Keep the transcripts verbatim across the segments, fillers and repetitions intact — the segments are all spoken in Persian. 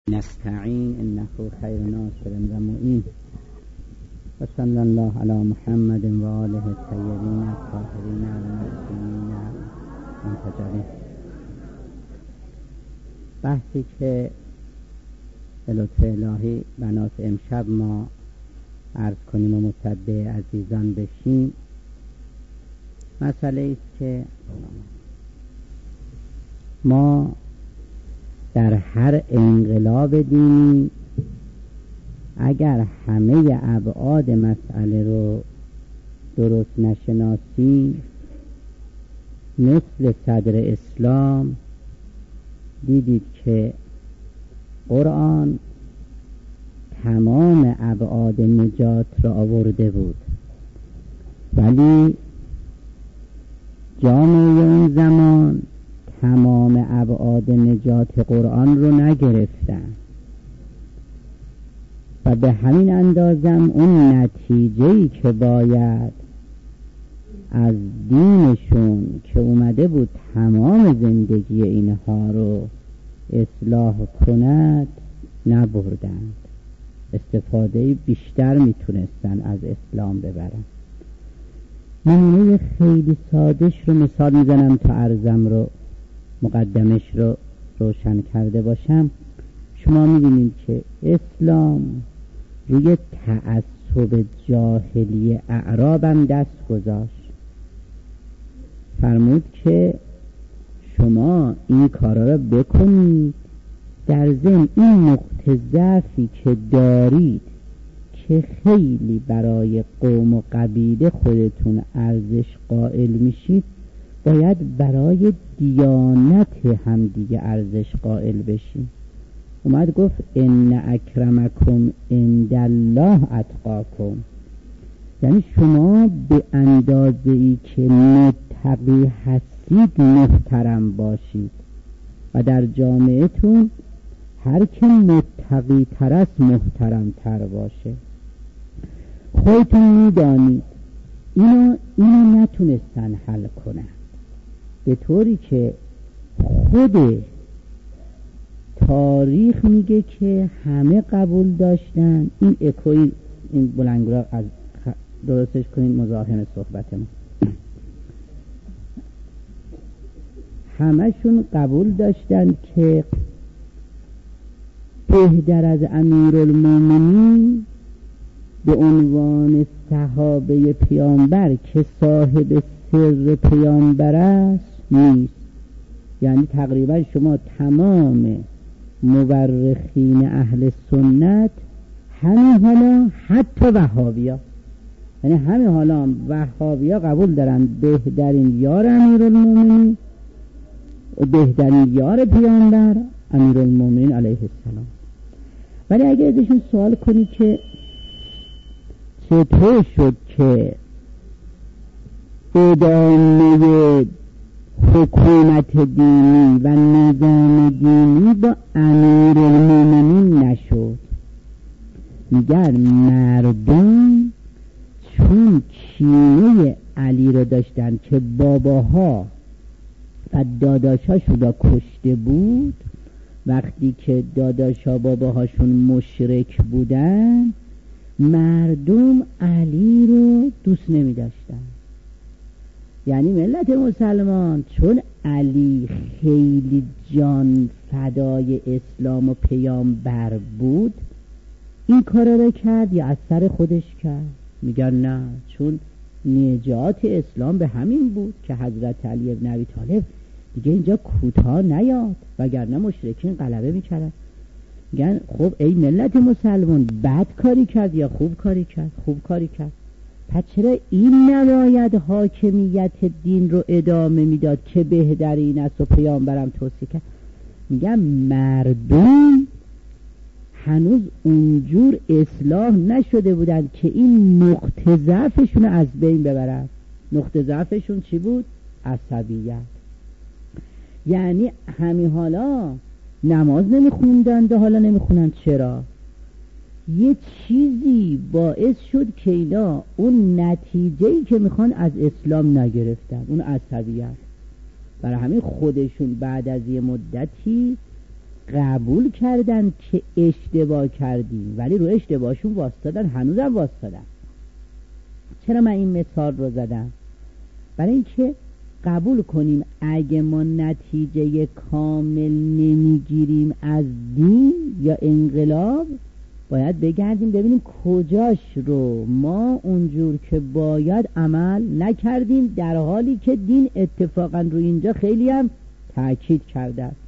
نستعین انه خیر ناصر و معین و صلی الله علی محمد و آله الطیبین الطاهرین المعصومین المنتجبین. بحثی که به لطف الهی بنات امشب ما عرض کنیم و متوجه عزیزان بشیم، مسئله است که ما در هر انقلاب دینی اگر همه ابعاد مسئله رو درست نشناسی، مثل صدر اسلام دیدید که قرآن تمام ابعاد نجات را آورده بود، ولی جامعه اون زمان تمام ابعاد نجات قرآن رو نگرفتن و به همین اندازم اون نتیجه‌ای که باید از دینشون که اومده بود تمام زندگی اینها رو اصلاح کند نبردند. استفاده بیشتر میتونستن از اسلام ببرن. نمونه خیلی سادش رو مثال میزنم تا عرضم رو مقدمش رو روشن کرده باشم. شما میبینید که اسلام روی تعصب جاهلی اعراب هم دست گذاشت، فرمود که شما این کارا رو بکنید، در ضمن این نقطه ضعفی که دارید که خیلی برای قوم و قبیله خودتون ارزش قائل میشید، باید برای دیانت هم دیگه ارزش قائل بشید. اومد گفت ان اکرمکم عند الله اتقاکم، یعنی شما به اندازه ای که متقی هستید محترم باشید و در جامعهتون هر که متقی تر است محترم تر باشه. خودتون میدانید اینو اینو نتونستن حل کنن، به طوری که خود تاریخ میگه که همه قبول داشتن. این اکوی این بلنگرا از درستش کنین مزاحم صحبت ما. همشون قبول داشتن که بهتر از امیرالمومنین به عنوان صحابه پیامبر که صاحب سر پیامبر است نیست. یعنی تقریبا شما تمام مورخین اهل سنت همه حالا حتی وهابیا، یعنی همه حالا وهابیا قبول دارن بهترین یار امیرالمومنین و بهترین یار پیامبر امیرالمومنین علیه السلام. ولی اگر ازشون سوال کنی که چطور شد که ادامه حکومت دینی و نظام دینی با امیرالمومنین نشد، میگن مردم چون کینه علی رو داشتن که باباها و داداشاشون را کشته بود، وقتی که داداشا باباهاشون مشرک بودن مردم علی رو دوست نمی داشتن. یعنی ملت مسلمان چون علی خیلی جان فدای اسلام و پیامبر بود این کار رو کرد یا از سر خودش کرد؟ میگن نه، چون نجات اسلام به همین بود که حضرت علی ابن ابی طالب دیگه اینجا کوتاه نیاد وگرنه مشرکین غلبه میکردن. میگن خب ای ملت مسلمان، بد کاری کرد یا خوب کاری کرد؟ خوب کاری کرد. پس چرا این نباید حاکمیت دین رو ادامه میداد که بهترین است و پیامبرم توصیه کرد؟ میگن مردم هنوز اونجور اصلاح نشده بودن که این نقطه ضعفشون از بین ببرن. نقطه ضعفشون چی بود؟ عصبیت. یعنی همین حالا نماز نمیخوندن ده حالا نمیخونن. چرا؟ یه چیزی باعث شد که اینا اون نتیجه‌ای که میخوان از اسلام نگرفتن، اون عصبیت. برای همین خودشون بعد از یه مدتی قبول کردن که اشتباه کردیم ولی رو اشتباهشون واسطادن، هنوزم واسطادن. چرا من این مثال رو زدم؟ برای اینکه قبول کنیم اگه ما نتیجه کامل نمیگیریم از دین یا انقلاب، باید بگردیم ببینیم کجاش رو ما اونجور که باید عمل نکردیم، در حالی که دین اتفاقا رو اینجا خیلی هم تأکید کرده است.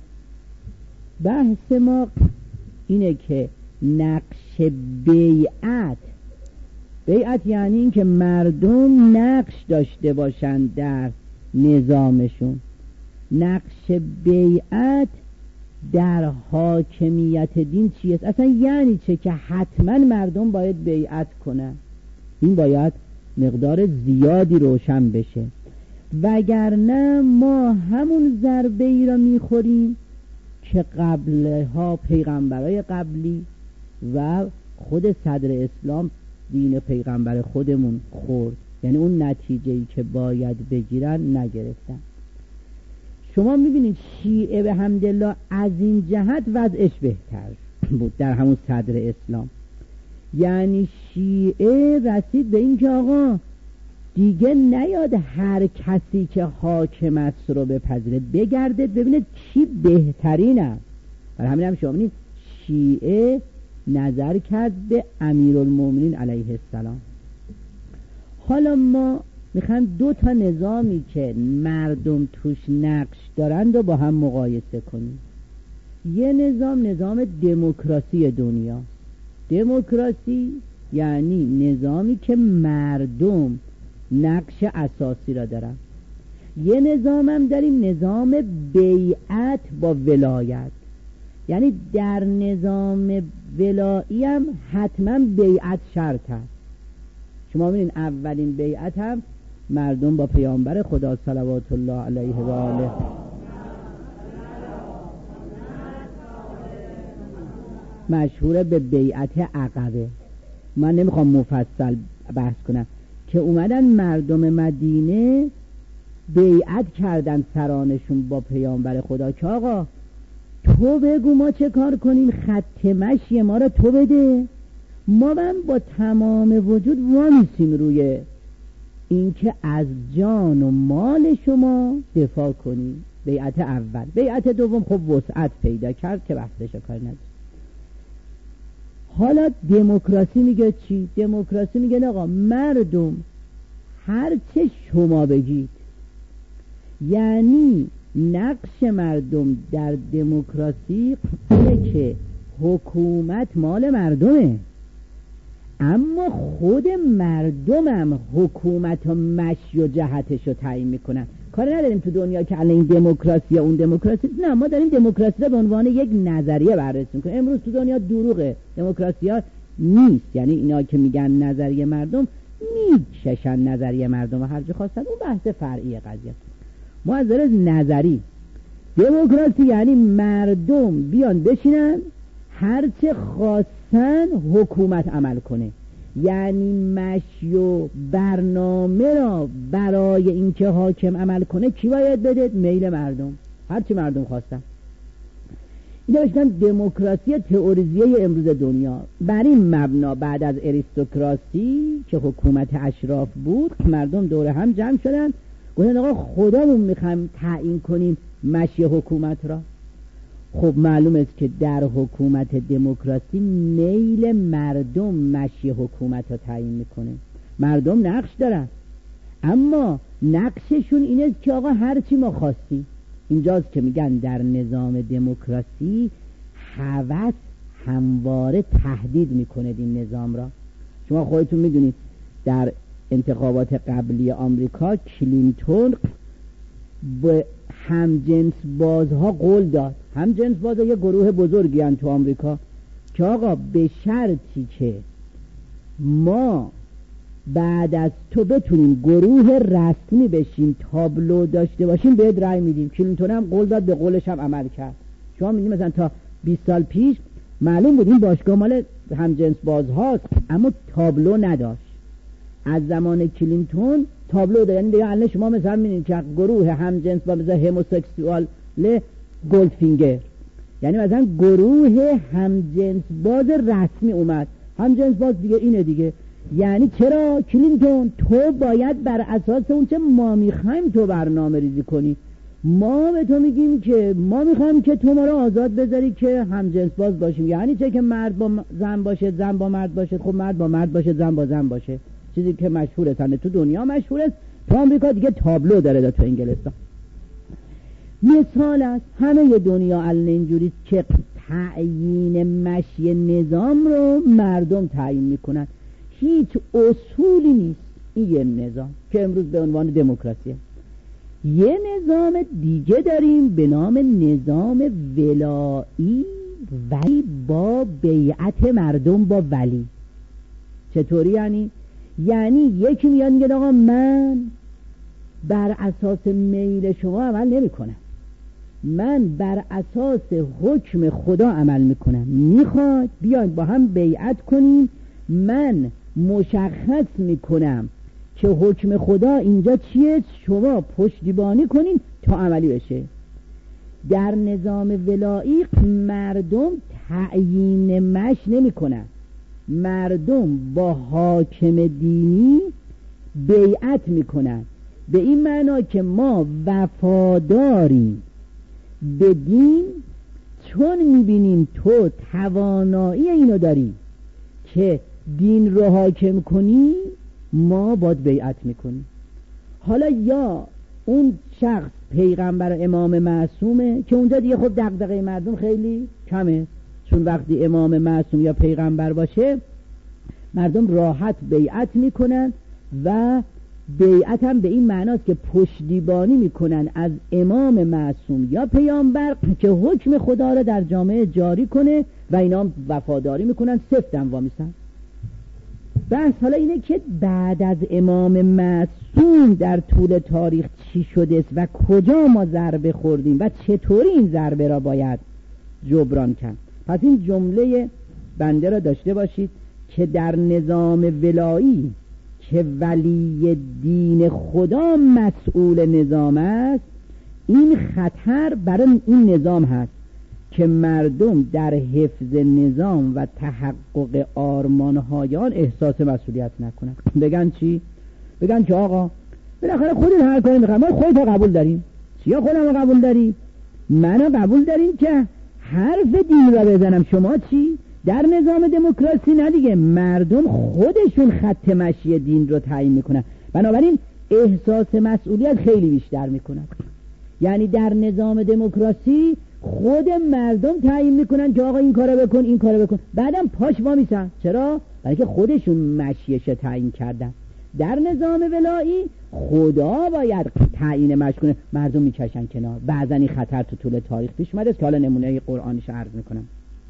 بحث ما اینه که نقش بیعت، بیعت یعنی این که مردم نقش داشته باشند در نظامشون. نقش بیعت در حاکمیت دین چیست؟ اصلا یعنی چه که حتما مردم باید بیعت کنن؟ این باید مقدار زیادی روشن بشه، وگرنه ما همون ضربه ای را میخوریم که قبلها پیغمبرای قبلی و خود صدر اسلام دین پیغمبر خودمون خورد، یعنی اون نتیجه‌ای که باید بگیرن نگرفتن. شما میبینید شیعه به حمدالله از این جهت وضعش بهتر بود در همون صدر اسلام. یعنی شیعه رسید به این که آقا دیگه نیاد هر کسی که حاکم است رو بپذیره، بگردید ببینید کی بهترین است. برای همین هم شما میبینید شیعه نظر کرد به امیرالمومنین علیه السلام. حالا ما میخوایم دو تا نظامی که مردم توش نقش دارند و با هم مقایسه کنیم. یه نظام نظام دموکراسی دنیا. دموکراسی یعنی نظامی که مردم نقش اساسی را دارن. یه نظام هم داریم نظام بیعت با ولایت، یعنی در نظام ولایی هم حتما بیعت شرط هست. شما ببینید اولین بیعت هم مردم با پیامبر خدا صلوات الله علیه و آله مشهور به بیعت عقبه. من نمیخوام مفصل بحث کنم که اومدن مردم مدینه بیعت کردن سرانشون با پیامبر خدا که آقا تو بگو ما چه کار کنیم، خط مشی ما رو تو بده، ما من با تمام وجود وانیسیم روی این که از جان و مال شما دفاع کنیم. بیعت اول. بیعت دوم خب وسعت پیدا کرد که بحثش کار نداره. حالا دموکراسی میگه چی؟ دموکراسی میگه آقا مردم هر چه شما بگید، یعنی نقش مردم در دموکراسی اینه که حکومت مال مردمه، اما خود مردم هم حکومت و مشی و جهتش رو تعیین میکنن. کار نداریم تو دنیا که الان این دموکراسی یا اون دموکراسی، نه، ما داریم دموکراسی رو به عنوان یک نظریه بررسی میکنیم. امروز تو دنیا دروغه، دموکراسی ها نیست، یعنی اینا که میگن نظریه مردم میکشن نظریه مردم و هر جا خواستن، اون بحث فرعی قضیه. ما از نظر نظری دموکراسی یعنی مردم بیان بشینن هر چه خواستن حکومت عمل کنه، یعنی مشی و برنامه را برای اینکه حاکم عمل کنه کی باید بده؟ میل مردم، هر چی مردم خواستن. این داشتن دموکراسی تئوریزیه امروز دنیا. بر این مبنا بعد از اریستوکراسی که حکومت اشراف بود، مردم دور هم جمع شدن گفتن آقا خودمون میخوایم تعیین کنیم مشی حکومت را. خب معلوم است که در حکومت دموکراسی میل مردم مشی حکومت را تعیین میکنه. مردم نقش دارن، اما نقششون اینه که آقا هر چی ما خواستیم. اینجاست که میگن در نظام دموکراسی هوس همواره تهدید میکنه این نظام را. شما خودتون میدونید در انتخابات قبلی آمریکا کلینتون به همجنس بازها قول داد. همجنس بازها یه گروه بزرگی هستند تو آمریکا که آقا به شرطی که ما بعد از تو بتونیم گروه رسمی بشیم، تابلو داشته باشیم، بهت رأی میدیم. کلینتون هم قول داد، به قولش هم عمل کرد. شما میدونید مثلا تا بیست سال پیش معلوم بود این باشگاه مال همجنس بازهاست، اما تابلو نداشت. از زمان کلینتون تابلو داره، یعنی دیگه الان شما مثلا میبینید که گروه همجنس با مثلا هموسکسوال گولدفینگر، یعنی مثلا گروه همجنس باز رسمی اومد. همجنس باز دیگه اینه دیگه، یعنی چرا کلینتون تو باید بر اساس اون چه ما میخوایم تو برنامه ریزی کنی. ما به تو میگیم که ما میخوایم که تو ما رو آزاد بذاری که همجنس باز باشیم. یعنی چه که مرد با زن باشه، زن با مرد باشه. خب مرد با مرد باشه، زن با زن باشه، چیزی که مشهوره تنه تو دنیا مشهوره، تو آمریکا دیگه تابلو داره دا تو انگلستان. مثال است همه دنیا الان اینجوری که تعیین مشی نظام رو مردم تعیین میکنن، هیچ اصولی نیست. این یه نظام که امروز به عنوان دموکراسیه. یه نظام دیگه داریم به نام نظام ولایی، ولی با بیعت مردم با ولی. چطوری یعنی؟ یعنی یکی میاد میگه آقا من بر اساس میل شما عمل نمی کنم، من بر اساس حکم خدا عمل میکنم، میخواد بیاید با هم بیعت کنیم، من مشخص میکنم که حکم خدا اینجا چیه، شما پشتیبانی کنین تا عملی بشه. در نظام ولایی مردم تعیین مش نمی کنن، مردم با حاکم دینی بیعت میکنن، به این معنا که ما وفاداریم به دین چون میبینیم تو توانایی اینو داری که دین رو حاکم کنی، ما باید بیعت میکنیم. حالا یا اون شخص پیغمبر امام معصومه که اونجا دیگه خب دغدغه مردم خیلی کمه، چون وقتی امام معصوم یا پیغمبر باشه مردم راحت بیعت میکنن و بیعت هم به این معناست که پشتیبانی میکنن از امام معصوم یا پیامبر که حکم خدا را در جامعه جاری کنه و اینا وفاداری میکنن، سفتن وامیستن. بس حالا اینه که بعد از امام معصوم در طول تاریخ چی شده است و کجا ما ضربه خوردیم و چطوری این ضربه را باید جبران کرد. پس این جمله بنده را داشته باشید که در نظام ولایی که ولی دین خدا مسئول نظام است، این خطر برای این نظام هست که مردم در حفظ نظام و تحقق آرمانهای آن احساس مسئولیت نکنن. بگن چی؟ بگن که آقا بالاخره خودت هر کاری میخوای، ما خودت قبول داریم. چیا خودم قبول داریم؟ منو قبول داریم که حرف دین را بزنم، شما چی؟ در نظام دموکراسی نه دیگه، مردم خودشون خط مشی دین رو تعیین میکنن، بنابراین احساس مسئولیت خیلی بیشتر میکنن. یعنی در نظام دموکراسی خود مردم تعیین میکنن که آقا این کارو بکن این کارو بکن، بعدم پاش وامیسن. چرا؟ برای که خودشون مشیش تعیین کردن. در نظام ولایی خدا باید تعیین مش کنه، مردم میکشن کنار. بعضا این خطر تو طول تاریخ پیش اومده که حالا نمونه قرآنش عرض میکنم.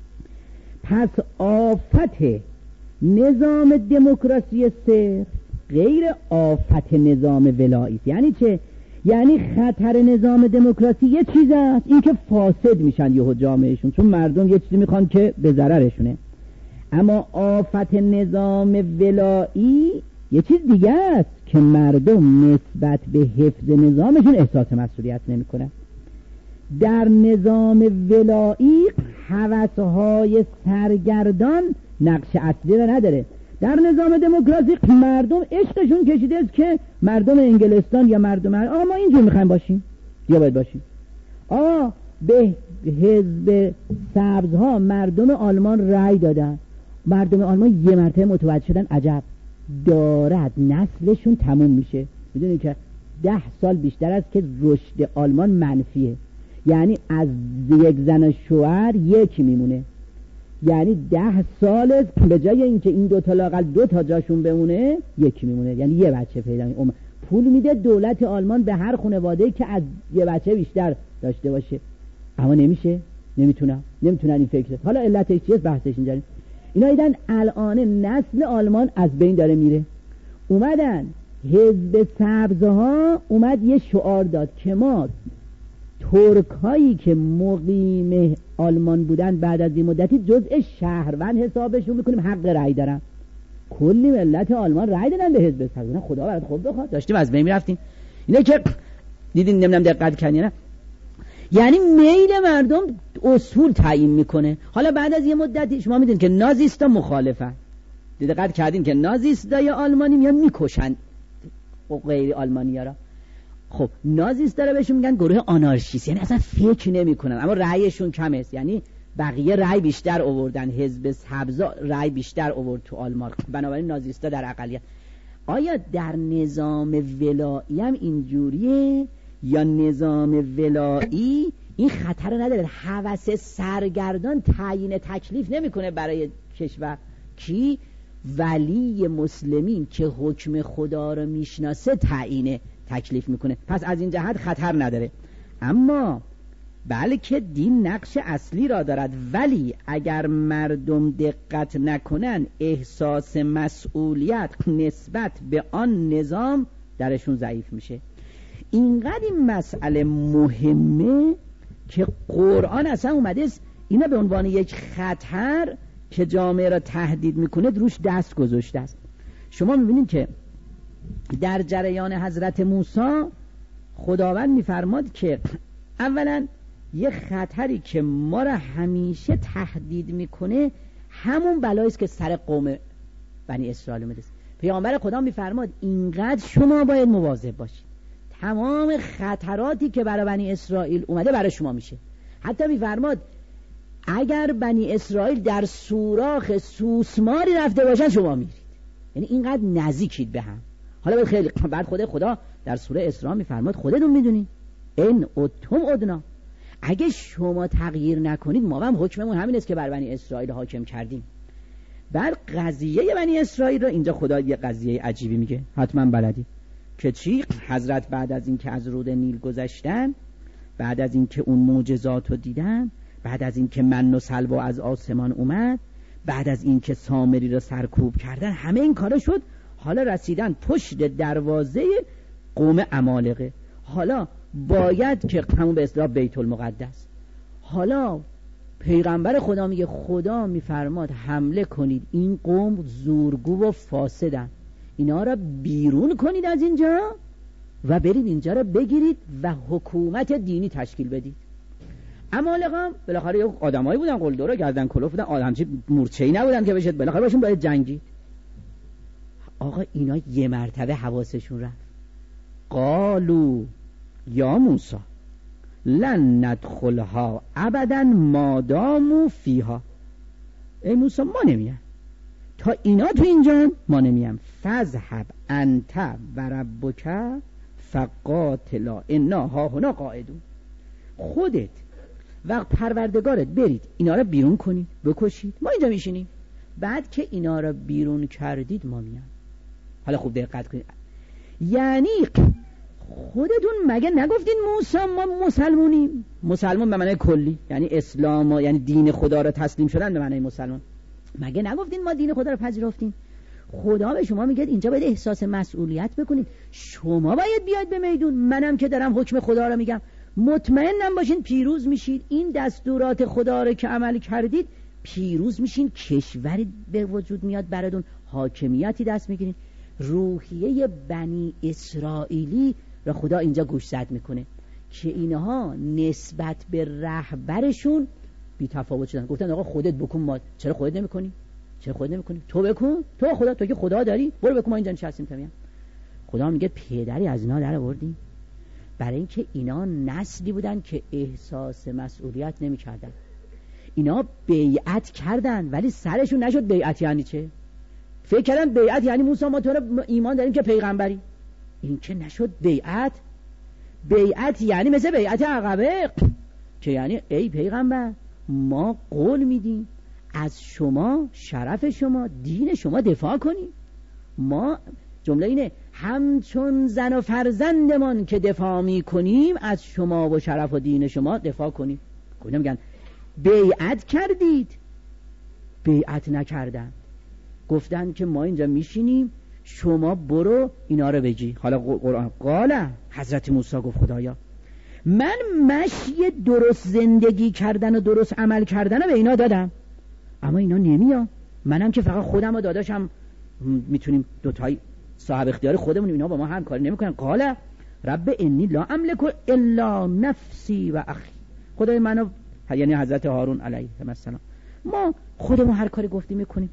پس آفت نظام دموکراسی صرف غیر آفت نظام ولایی. یعنی چه؟ یعنی خطر نظام دموکراسی یه چیز است، این که فاسد میشن یهو جامعهشون، چون مردم یه چیزی میخوان که به ضررشونه. اما آفت نظام ولایی یه چیز دیگه است که مردم نسبت به حفظ نظامشون احساس مسئولیت نمیکنن. در نظام ولایی هوس‌های سرگردان نقش اصلی را نداره. در نظام دموکراسی مردم عشقشون کشیده است که مردم انگلستان یا مردم آقا ما اینجور میخوایم باشیم یا باید باشیم. آقا به حزب سبزها مردم آلمان رأی دادن، مردم آلمان یه مرتبه متوجه شدن عجب دارد نسلشون تموم میشه. میدونید که ده سال بیشتر است که رشد آلمان منفیه، یعنی از یک زن شوهر یکی میمونه، یعنی ده سال به جای اینکه این دو تا لاقل دو تا جاشون بمونه یکی میمونه، یعنی یه بچه پیدا میکنه. پول میده دولت آلمان به هر خانواده‌ای که از یه بچه بیشتر داشته باشه، اما نمیشه، نمیتونن نمیتونن این فکر. حالا علتش چیه؟ بحثش اینجاست. اینا دیدن الان نسل آلمان از بین داره میره، اومدن حزب سبزها اومد یه شعار داد که ما ترک هایی که مقیم آلمان بودن بعد از این مدتی جزء شهروند حسابشون میکنیم، حق رأی دارن. کلی ملت آلمان رأی دادن به حزب سبزها. خدا برات خوب بخواد، داشتیم از بین میرفتیم. اینه که دیدین نمیدونم دقت کردین نه، یعنی میل مردم اصول تعیین میکنه. حالا بعد از یه مدتی شما میدونید که نازیستا مخالفن، دقت کردین که نازیستای آلمانی میان میکشن غیر آلمانی‌ها را. خب نازیستا رو بهشون میگن گروه آنارشیست، یعنی اصلا فکر نمیکنن، اما رأیشون کم است. یعنی بقیه رأی بیشتر آوردن، حزب سبزا رأی بیشتر آورد تو آلمان، بنابراین نازیستا در اقلیت. آیا در نظام ولایی هم اینجوریه یا نظام ولایی این خطر نداره؟ هوس سرگردان تعیین تکلیف نمیکنه برای کشور. کی؟ ولی مسلمین که حکم خدا رو میشناسه تعیین تکلیف میکنه. پس از این جهت خطر نداره. اما بلکه دین نقش اصلی را دارد، ولی اگر مردم دقت نکنن احساس مسئولیت نسبت به آن نظام درشون ضعیف میشه. اینقدر این مسئله مهمه که قرآن اصلا اومده اینا به عنوان یک خطر که جامعه را تهدید میکنه روش دست گذاشته است. شما میبینید که در جریان حضرت موسی خداوند میفرماد که اولا یه خطری که ما را همیشه تهدید میکنه همون بلایی است که سر قوم بنی اسرائیل اومده است. پیامبر خدا میفرماد اینقدر شما باید مواظب باشید، تمام خطراتی که برای بنی اسرائیل اومده برای شما میشه. حتی میفرماد اگر بنی اسرائیل در سوراخ سوسماری رفته باشن شما میرید، یعنی اینقدر نزدیکید به هم. حالا خیلی بعد خود خدا در سوره اسراء میفرماد خودتون میدونید ان اتم ادنا، اگه شما تغییر نکنید ما هم حکممون همین است که بر بنی اسرائیل حاکم کردیم. بعد قضیه بنی اسرائیل رو اینجا خدا یه قضیه عجیبی میگه، حتما بلدی که چی؟ حضرت بعد از این که از رود نیل گذشتن، بعد از این که اون معجزات رو دیدن، بعد از این که من و سلوا از آسمان اومد، بعد از این که سامری رو سرکوب کردن، همه این کارا شد. حالا رسیدن پشت دروازه قوم عمالقه. حالا باید که همون به اصطلاح بیت المقدس، حالا پیغمبر خدا میگه خدا میفرماد حمله کنید، این قوم زورگو و فاسدن، اینا را بیرون کنید از اینجا و برید اینجا را بگیرید و حکومت دینی تشکیل بدید. عمالقه هم بالاخره یه آدمایی بودن، قلدرا گردن کلوف بودن، آدمچی مورچه‌ای نبودن که بشه بالاخره باشون باید جنگید. آقا اینا یه مرتبه حواسشون رفت، قالو یا موسی لن ندخلها ابدا ما داموا فیها، ای موسی ما نمیم تا اینا تو اینجا، ما نمیم. فذهب انت و ربک فقاتلا انا هاهنا قاعدون، خودت و پروردگارت برید اینا رو بیرون کنید، بکشید، ما اینجا میشینیم. بعد که اینا رو بیرون کردید ما میام. حالا خوب دقت کنید، یعنی خودتون مگه نگفتین موسی ما مسلمونیم؟ مسلمان به معنی کلی یعنی اسلام و یعنی دین خدا رو تسلیم شدن به معنی مسلمان. مگه نگفتین ما دین خدا رو پذیرفتیم؟ خدا به شما میگه اینجا باید احساس مسئولیت بکنید، شما باید بیاید به میدون، منم که دارم حکم خدا رو میگم مطمئنم باشین پیروز میشید. این دستورات خدا رو که عمل کردید پیروز میشین، کشوری به وجود میاد براتون، حاکمیتی دست میگیرین. روحیه بنی اسرائیلی را خدا اینجا گوشزد میکنه که اینها نسبت به رهبرشون بی تفاوت شدن. گفتن آقا خودت بکن، ما چرا خودت نمیکنی؟ چرا خودت نمیکنی؟ تو بکن، تو خدا، تو که خدا داری برو بکن، ما اینجا نشستیم تمام. خدا میگه پدری از اینا در آوردیم برای اینکه اینا نسلی بودن که احساس مسئولیت نمیکردن. اینا بیعت کردن ولی سرشون نشد. بیعت یعنی چه؟ فکر کردن بیعت یعنی موسی ما تو رو ایمان داریم که پیغمبری، این که نشد بیعت. بیعت یعنی مثل بیعت عقبه که یعنی ای پیغمبر ما قول میدیم از شما، شرف شما، دین شما دفاع کنیم. ما جمله اینه همچون زن و فرزندمان که دفاع میکنیم از شما و شرف و دین شما دفاع کنیم. کجا میگن بیعت کردید؟ بیعت نکردن، گفتن که ما اینجا میشینیم شما برو اینا رو بگی. حالا قرآن قاله حضرت موسی گفت خدایا من مشی درست زندگی کردن و درست عمل کردن رو به اینا دادم اما اینا نمیان، منم که فقط خودم و داداشم میتونیم دوتایی صاحب اختیار خودمون، اینا با ما هم کاری نمیکنن. قاله رب انی لا املک الا نفسی و اخی، خدای منو، یعنی حضرت هارون علیه السلام، ما خودمون هر کاری گفتیم میکنیم.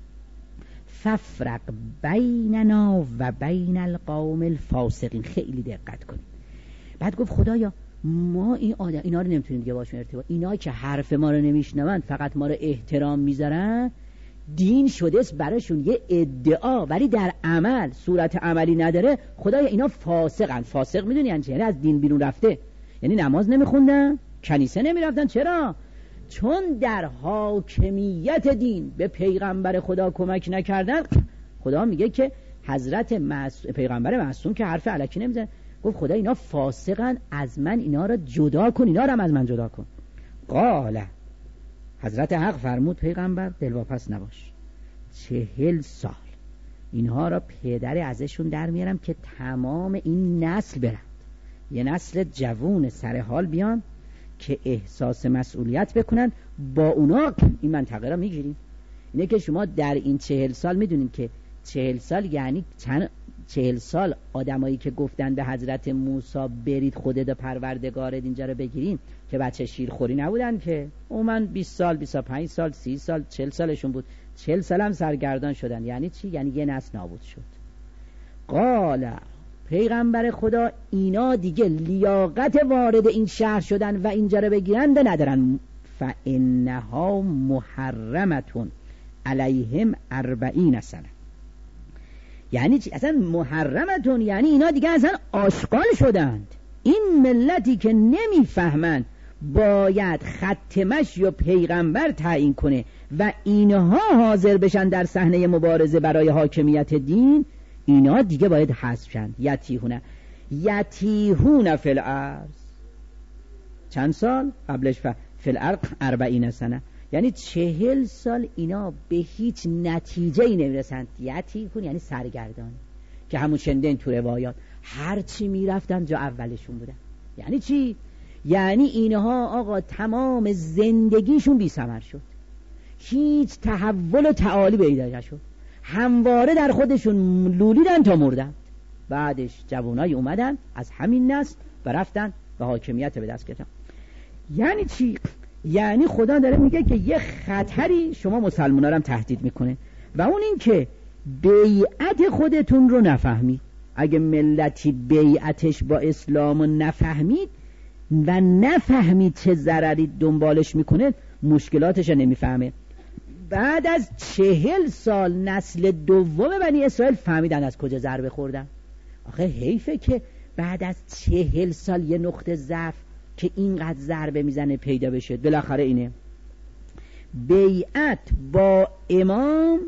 ففرق بیننا و بین القوم الفاسقین. خیلی دقت کنیم. بعد گفت خدایا ما این آدم اینا رو نمیتونیم دیگه باشون ارتباط، اینا که حرف ما رو نمیشنون، فقط ما رو احترام میذارن، دین شده است براشون یه ادعا ولی در عمل صورت عملی نداره. خدایا اینا فاسقن. فاسق میدونی یعنی چه؟ یعنی از دین بیرون رفته، یعنی نماز نمیخوندن، کنیسه نمیرفتن. چرا؟ چون در حاکمیت دین به پیغمبر خدا کمک نکردن. خدا میگه که حضرت معص... پیغمبر معصوم که حرف الکی نمیزنه، گفت خدا اینا فاسقن، از من اینا را جدا کن، اینا را هم از من جدا کن. قال حضرت حق فرمود پیغمبر دلواپس نباش، چهل سال اینها را پدر ازشون در میارم که تمام این نسل برند، یه نسل جوون سر حال بیان که احساس مسئولیت بکنن، با اونا این منطقه را میگیریم. اینه که شما در این چهل سال میدونین که چهل سال یعنی چند چهل سال آدمایی که گفتن به حضرت موسی برید خودت و پروردگارت اینجا رو بگیرین، که بچه شیرخوری نبودن که عموما بیست سال، بیست و پنج سال، سی سال، چهل سالشون بود. چهل سال هم سرگردان شدن. یعنی چی؟ یعنی یه نسل نابود شد. قال پیغمبر خدا اینا دیگه لیاقت وارد این شهر شدن و اینجا رو بگیرن ندارن. فانها محرمتون علیهم اربعین سنه. یعنی چی؟ اصلا محرمتون یعنی اینا دیگه اصلا آشغال شدند. این ملتی که نمیفهمن باید خط مشی و پیغمبر تعیین کنه و اینها حاضر بشن در صحنه مبارزه برای حاکمیت دین، اینا دیگه باید حذف شن. یتیهونه یتیهون فی الارض. چند سال قبلش؟ فی الارض اربعین سنه. یعنی چهل سال اینا به هیچ نتیجه ای نمیرسند. یتیهون یعنی سرگردان، که همون شنیدین تو روایات هر چی میرفتن جا اولشون بودن. یعنی چی؟ یعنی اینها آقا تمام زندگیشون بی ثمر شد، هیچ تحول و تعالی پیدا نشد، همواره در خودشون لولیدن تا مردن. بعدش جوانای اومدن از همین نسل و رفتن و حاکمیت به دست گرفتن. یعنی چی؟ یعنی خدا داره میگه که یه خطری شما مسلمان‌ها رو هم تهدید میکنه و اون این که بیعت خودتون رو نفهمید. اگه ملتی بیعتش با اسلام رو نفهمید و نفهمید چه ضرری دنبالش میکنه، مشکلاتش رو نمیفهمه. بعد از چهل سال نسل دوم بنی اسرائیل فهمیدن از کجا ضربه خوردن. آخه حیفه که بعد از چهل سال یه نقطه ضعف که اینقدر ضربه میزنه پیدا بشه. بالاخره اینه بیعت با امام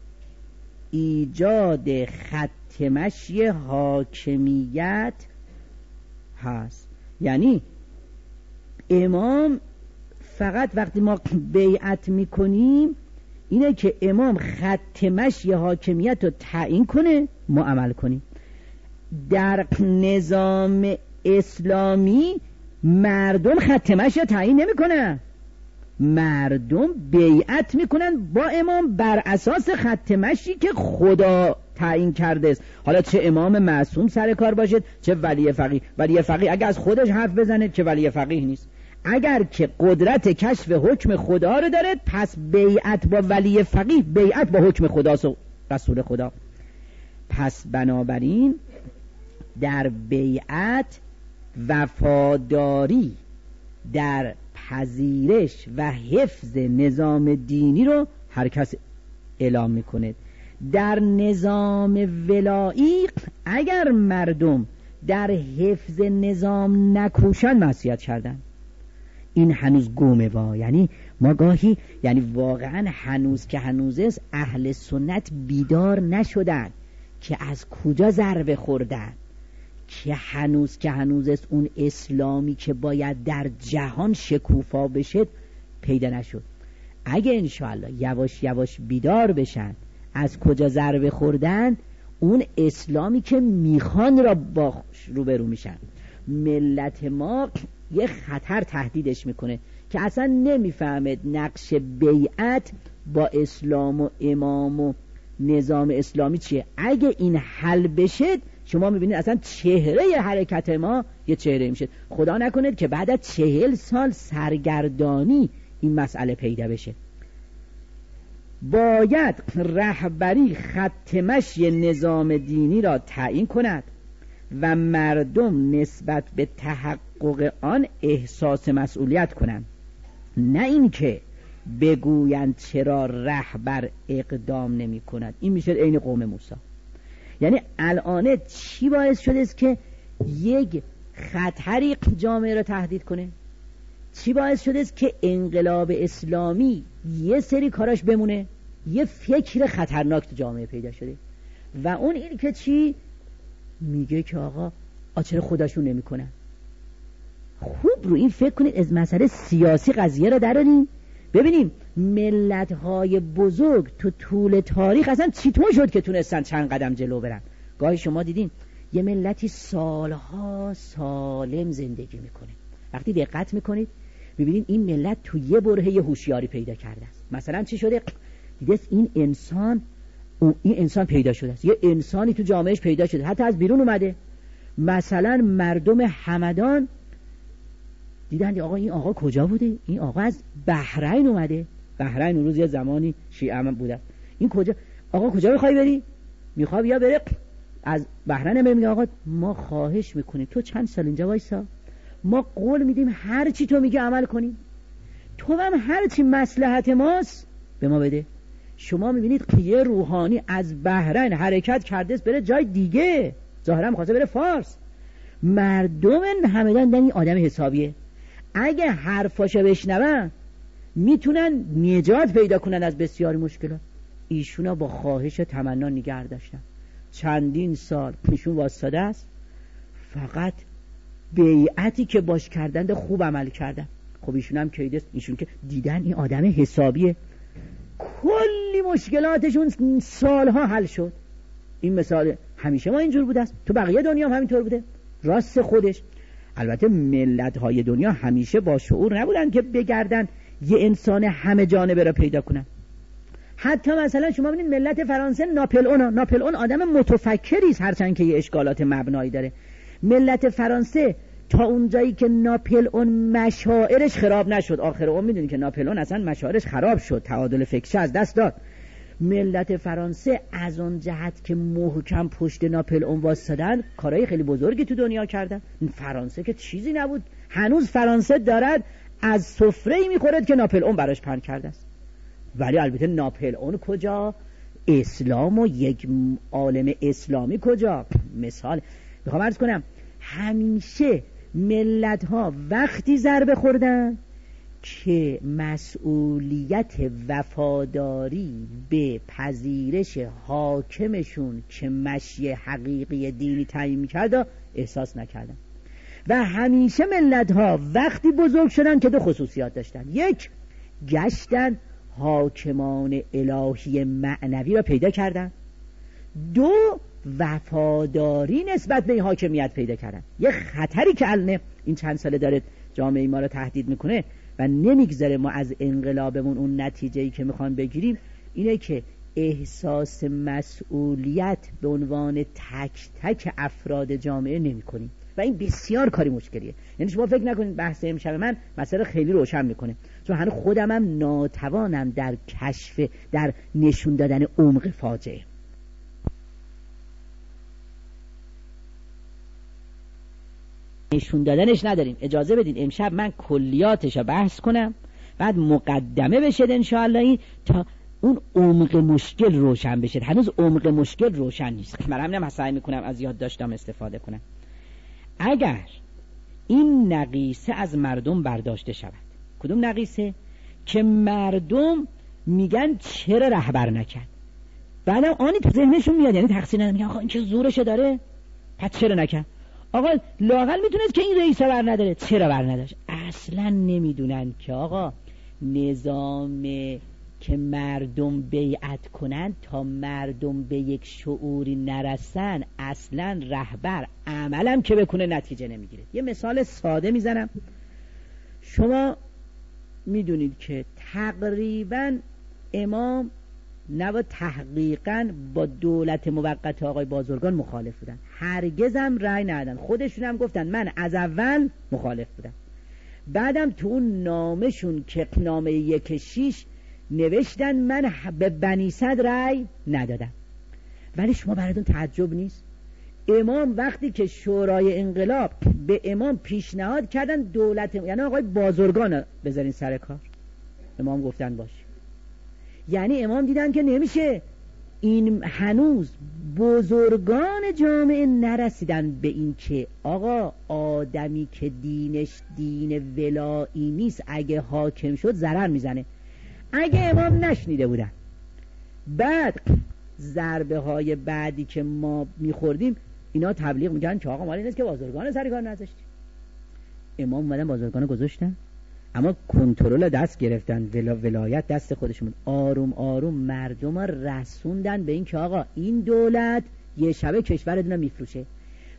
ایجاد خط مشی حاکمیت هست. یعنی امام فقط وقتی ما بیعت میکنیم اینه که امام خط مشی حاکمیت رو تعیین کنه، ما عمل کنیم. در نظام اسلامی مردم خط مشی رو تعیین نمیکنن، مردم بیعت میکنن با امام بر اساس خط مشی که خدا تعیین کرده است. حالا چه امام معصوم سر کار باشد، چه ولی فقیه. ولی فقیه اگر از خودش حرف بزنه که ولی فقیه نیست. اگر که قدرت کشف حکم خدا رو داره، پس بیعت با ولی فقیه بیعت با حکم خدا و رسول خدا. پس بنابراین در بیعت وفاداری در پذیرش و حفظ نظام دینی رو هر کس اعلام میکنه. در نظام ولایی اگر مردم در حفظ نظام نکوشن معصیت کردن. این هنوز گومه وا، یعنی ما گاهی یعنی واقعا هنوز که هنوز است اهل سنت بیدار نشدن که از کجا ضربه خوردن، که هنوز که هنوز است اون اسلامی که باید در جهان شکوفا بشه پیدا نشد. اگه انشاءالله یواش یواش بیدار بشن از کجا ضربه خوردن، اون اسلامی که میخوان را با روبرو میشن. ملت ما یه خطر تهدیدش میکنه که اصلا نمیفهمد نقش بیعت با اسلام و امام و نظام اسلامی چیه. اگه این حل بشه شما میبینید اصلا چهره حرکت ما یه چهره میشه. خدا نکنه که بعد از چهل سال سرگردانی این مسئله پیدا بشه. باید رهبری خط مشی نظام دینی را تعیین کند و مردم نسبت به تحقق آن احساس مسئولیت کنند، نه اینکه بگویند چرا رهبر اقدام نمی کند. این میشه عین قوم موسی. یعنی الان چی باعث شده است که یک خطری جامعه را تهدید کنه؟ چی باعث شده است که انقلاب اسلامی یه سری کاراش بمونه؟ یه فکر خطرناک تو جامعه پیدا شده و اون این که چی میگه که آقا چرا خودشون نمی کنن. خوب رو این فکر کنید، از مسئله سیاسی قضیه را دراریم. ببینیم ملت‌های بزرگ تو طول تاریخ اصلا چطور شد که تونستن چند قدم جلو برن. گاهی شما دیدین یه ملتی سالها سالم زندگی میکنه، وقتی دقت میکنید ببینید این ملت تو یه برهه یه هوشیاری پیدا کرده است. مثلا چی شده؟ دیدید این انسان این انسان پیدا شده است، یه انسانی تو جامعهش پیدا شده، حتی از بیرون اومده. مثلا مردم همدان دیدن آقا این آقا کجا بوده؟ این آقا از بحرین اومده. بحرین اون روز یه زمانی شیعه هم بوده. این کجا؟ آقا کجا میخوای بری؟ میخوای بیا بره از بحرین. هم میگه آقا ما خواهش میکنیم تو چند سال اینجا وایسا، ما قول میدیم هر چی تو میگه عمل کنیم، تو هم هر چی مصلحت ماست به ما بده. شما میبینید که یه روحانی از بحرین حرکت کرده است بره جای دیگه، ظاهرا می‌خواسته بره فارس. مردم همدان دن این آدم حسابیه، اگه حرفاشو بشنون میتونن نجات پیدا کنن از بسیاری مشکلات. ایشونا با خواهش و تمنا نگه داشتن، چندین سال ایشون واسطه است، فقط بیعتی که باش کردند خوب عمل کردن. خب ایشون هم کیده است، ایشون که دیدن این آدم حسابیه، کلی مشکلاتشون سالها حل شد. این مثال همیشه ما اینجور بوده است، تو بقیه دنیا هم همینطور بوده. راست خودش. البته ملت‌های دنیا همیشه با شعور نبودن که بگردن یه انسان همه جانبه را پیدا کنن. حتی مثلا شما ببینید ملت فرانسه، ناپلئون ناپلئون آدم متفکری است، هرچند که یه اشکالات مبنایی داره. ملت فرانسه تا اونجایی که ناپلئون مشاعرش خراب نشد، آخر اون میدونی که ناپلئون اصلا مشاعرش خراب شد، تعادل فکری از دست داد. ملت فرانسه از اون جهت که محکم پشت ناپلئون واسطدن کارهای خیلی بزرگی تو دنیا کردن. فرانسه که چیزی نبود، هنوز فرانسه دارد از سفره‌ای میخورد که ناپلئون براش پهن کرده است. ولی البته ناپلئون کجا؟ اسلام و یک عالم اسلامی کجا؟ مثال میخوام عرض کنم همیشه ملت ها وقتی ضربه خوردن که مسئولیت وفاداری به پذیرش حاکمشون که مشی حقیقی دینی تعیین میکرد احساس نکردن. و همیشه ملت ها وقتی بزرگ شدن که دو خصوصیات داشتن: یک، گشتن حاکمان الهی معنوی را پیدا کردن، دو، وفاداری نسبت به این حاکمیت پیدا کردن. یه خطری که الان این چند ساله داره جامعه ما رو تهدید میکنه و نمیگذاره ما از انقلابمون اون نتیجه‌ای که میخوان بگیریم اینه که احساس مسئولیت به عنوان تک تک افراد جامعه نمیکنیم و این بسیار کاری مشکلیه. یعنی شما فکر نکنید بحث امشب من مسئله خیلی روشن میکنه، چون هنوز خودم هم ناتوانم در کشف، در نشون دادن عمق فاجعه. نشون دادنش نداریم. اجازه بدین امشب من کلیاتش رو بحث کنم، بعد مقدمه بشه انشاءالله این تا اون عمق مشکل روشن بشه. هنوز عمق مشکل روشن نیست، من همینم سعی میکنم از یاد داشتم استفاده کنم. اگر این نقیصه از مردم برداشته شود، کدوم نقیصه؟ که مردم میگن چرا رهبر نکرد، بعدم آنی تو ذهنشون میاد، یعنی تقصیر نداره، میگن آقا این چه زورشو داره پس چرا نکرد. آقا لااقل میتونست که این رئیس بر نداره، چرا بر نداشت؟ اصلا نمیدونن که آقا نظام که مردم بیعت کنن تا مردم به یک شعوری نرسن اصلا رهبر عملم که بکنه نتیجه نمیگیره. یه مثال ساده میزنم. شما میدونید که تقریبا امام نه و تحقیقا با دولت موقت آقای بازرگان مخالف بودن، هرگز هم رأی ندادن. خودشون هم گفتن من از اول مخالف بودم. بعدم تو اون نامشون که نامه یک شیش نوشتن من به بنی صدر رأی ندادم. ولی شما براتون تعجب نیست امام وقتی که شورای انقلاب به امام پیشنهاد کردن دولت یعنی آقای بازرگان بذارین سر کار، امام گفتن باشه. یعنی امام دیدن که نمیشه، این هنوز بزرگان جامعه نرسیدن به این که آقا آدمی که دینش دین ولایی نیست اگه حاکم شد ضرر میزنه. اگه امام نشنیده بودن بعد ضربه های بعدی که ما میخوردیم اینا تبلیغ میکنن که آقا مالی نیست که بازرگان سر کار نذاشتی. امام اومدن بازرگان گذاشتن اما کنترل دست گرفتن، ولا ولایت دست خودشون. آروم آروم مردم ها رسوندن به این که آقا این دولت یه شبه کشورتون میفروشه.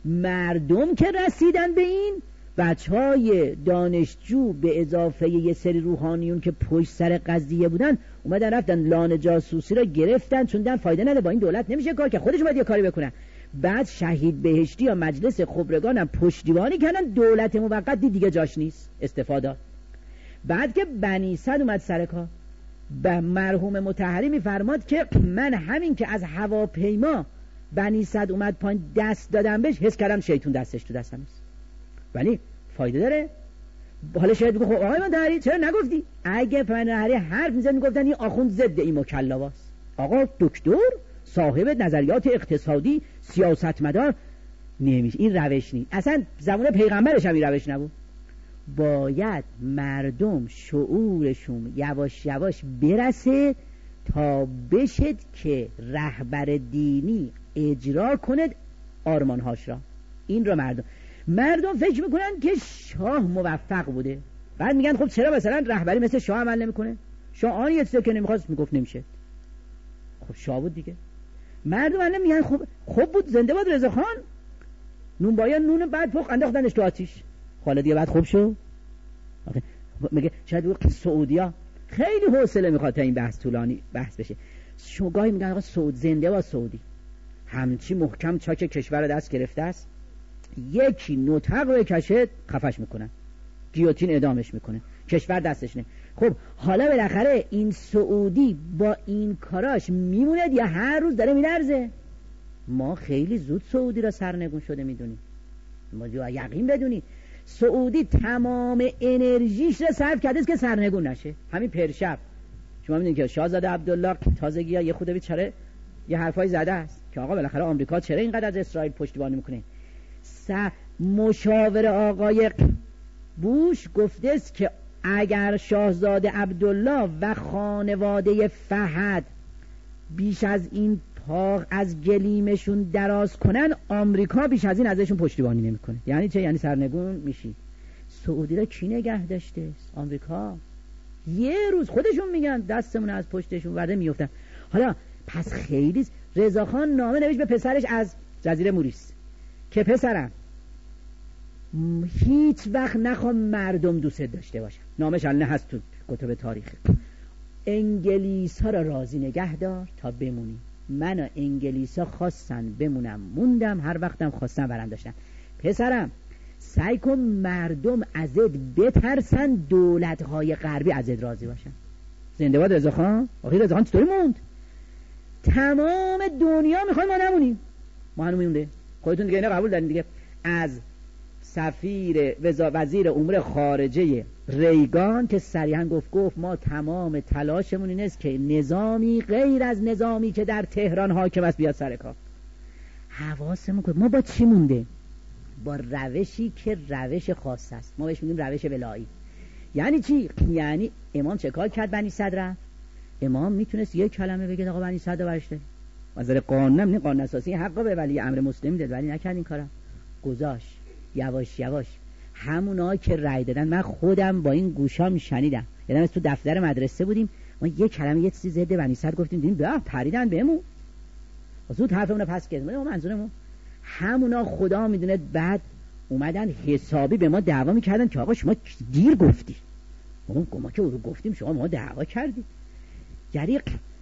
مردم که رسیدن به این، بچه های دانشجو به اضافه یه سری روحانیون که پشت سر قضیه بودن اومدن رفتن لانه جاسوسی را گرفتن، چون دن فایده نده، با این دولت نمیشه کار که خودش باید یه کاری بکنن. بعد شهید بهشتی یا مجلس خبرگان هم پشتیبانی کردن، دولت موقت دیگه جاش نیست، استفاده. بعد که بنی صدر اومد سر کار، به مرحوم مطهری میفرماد که من همین که از هواپیما بنی صدر اومد پایین دست دادم بهش، حس کردم شیطون دستش تو دستم است. ولی فایده داره. حالا شاید بگو خب آقای مطهری چرا نگفتی؟ اگه مطهری حرف میزد میگفتن این آخوند ضد این مکلواست. آقا دکتر صاحب نظریات اقتصادی سیاستمدار نمیشه، این روش نیست. اصلا زمان پیغمبرش هم این روش نبود. باید مردم شعورشون یواش یواش برسه تا بشد که رهبر دینی اجرا کند آرمانهاش را. این را مردم مردم فکر میکنن که شاه موفق بوده، بعد میگن خب چرا مثلا رهبری مثل شاه عمل نمیکنه؟ شاه آن یه چیزی که نمیخواست میگفت نمیشه. خب شاه بود دیگه. مردم الان میگن خب خوب بود، زنده باد رضا خان، نون باید نون بعد پخ انداختنش تو آتیش، حالا دیگه بعد خوب شو. میگه شاید وقت سعودیا خیلی حوصله میخواد تا این بحث طولانی بحث بشه. شوگاهی میگن آقا سعود زنده باد سعودی، همچی محکم چاک کشور رو دست گرفته است، یکی نوتق رو کشه خفش میکنن، گیوتین اعدامش میکنه، کشور دستش نه. خب حالا بالاخره این سعودی با این کاراش میمونه یا هر روز داره میلرزه؟ ما خیلی زود سعودی را سرنگون شده میدونیم، ما جو یقین بدونید سعودی تمام انرژیش را صرف کرده است که سرنگون نشه. همین پرشب شما میدونید که شاهزاده عبدالله تازگی ها یه خود بیچاره یه حرفای زده است که آقا بالاخره آمریکا چرا اینقدر از اسرائیل پشتیبانی میکنه. مشاور آقای بوش گفته است که اگر شاهزاده عبدالله و خانواده فهد بیش از این پاق از گلیمشون دراز کنن، آمریکا بیش از این ازشون پشتیبانی نمیکنه. یعنی چه؟ یعنی سرنگون میشی. سعودی را کی نگه داشته؟ آمریکا. یه روز خودشون میگن دستمون از پشتشون ورده میفتن. حالا پس خیلی رضاخان نامه نوشت به پسرش از جزیره موریس که پسرم هیچ وقت نخوام مردم دوست داشته باشم. نامش الان هست تو کتب تاریخ. انگلیس ها را راضی نگه دار تا بمونی. من و انگلیس ها خواستن بمونم موندم، هر وقتم خواستن برم داشتن. پسرم سعی کن مردم ازت بترسن، دولت های غربی ازت راضی باشن. زنده باد رضا خان. آخه رضا خان چطوری موند؟ تمام دنیا میخواد ما نمونیم، ما هنوز میمونده. خودتون دیگه اینا قبول دارین دیگه. از سفیر وزیر امور خارجه ریگان که صریحا گفت گفت ما تمام تلاشمون این است که نظامی غیر از نظامی که در تهران حاکم است بیاد سر کار. حواسمون کنه ما با چی مونده؟ با روشی که روش خاص است، ما بهش میگیم روش ولایی. یعنی چی؟ یعنی امام چه کار کرد؟ بنی صدر امام میتونست یک کلمه بگه آقا بنی صدر برشته وزیر قانون، نه قانون اساسی حقا به ولی امر مسلم داد، ولی نکرد این کارا. گذاشت یواش یواش همونا که رای دادن. من خودم با این گوشام شنیدم، یادم تو دفتر مدرسه بودیم، ما یک کلمه یه چیزی ضد بنی صدر گفتیم، دیدیم به پریدن بهمون، زود حرفمون رو پس کردیم. ما منظورمون همونا خدا میدونه. بعد اومدن حسابی به ما دعوا میکردن که آقا شما دیر گفتی، ما ما که رو گفتیم شما ما دعوا کردید. یعنی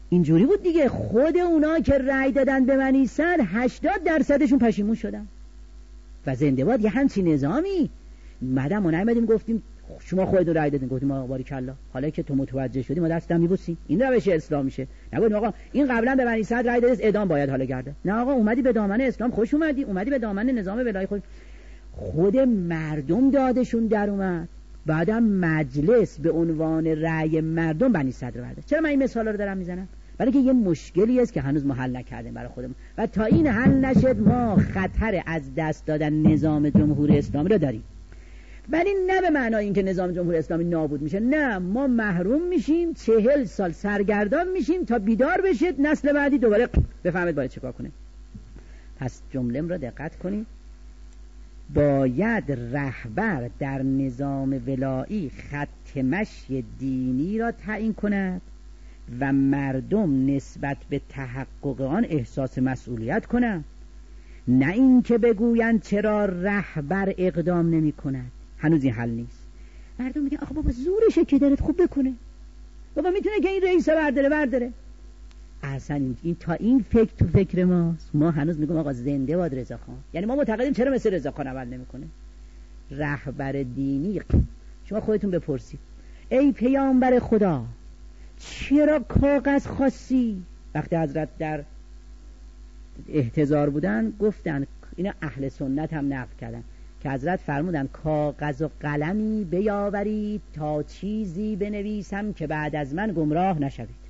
اینجوری بود دیگه. خود اونا که رأی دادن به بنی صدر هشتاد درصدشون پشیمون شدن و زنده باد یه همچین نظامی. بعدم ما نمیدیم گفتیم شما خودتون رأی دادین، گفتیم آقا باریکالله حالا که تو متوجه شدی ما دستم میبوسیم، این روش اسلام میشه. نگفتیم آقا این قبلا به بنی صدر رأی دادید اعدام باید حالا گرده. نه آقا اومدی به دامن اسلام خوش اومدی، اومدی به دامن نظام ولایی خود خود مردم دادشون در اومد. بعدم مجلس به عنوان رأی مردم بنی صدر برداشت. چرا من این مثالا رو دارم میزنم؟ برای که یه مشکلی است که هنوز ما حل نکردیم برای خودمون و تا این حل نشد ما خطر از دست دادن نظام جمهوری اسلامی رو داریم. ولی نه به معنای اینکه نظام جمهوری اسلامی نابود میشه، نه، ما محروم میشیم، چهل سال سرگردان میشیم تا بیدار بشید نسل بعدی دوباره بفهمید باید چیکار کنه. پس جمله‌ام رو دقت کنید. باید رهبر در نظام ولایی خط مشی دینی را تعیین کند و مردم نسبت به تحقق آن احساس مسئولیت کنند، نه این که بگویند چرا رهبر اقدام نمی کند. هنوز این حل نیست. مردم میگن آخه بابا زورشه که دارد خوب بکنه، بابا میتونه که این رئیس برداره برداره. اصلا این, این تا این فکر تو فکر ماست. ما هنوز میگم آقا زنده باد رضاخان. یعنی ما معتقدیم چرا مثل رضاخان عمل نمیکنه. رهبر دینی، شما خودتون بپرسید ای پیامبر خدا چرا کاغذ خاصی؟ وقتی حضرت در احتضار بودن گفتن، اینا اهل سنت هم نقل کردن که حضرت فرمودن کاغذ و قلمی بیاورید تا چیزی بنویسم که بعد از من گمراه نشوید.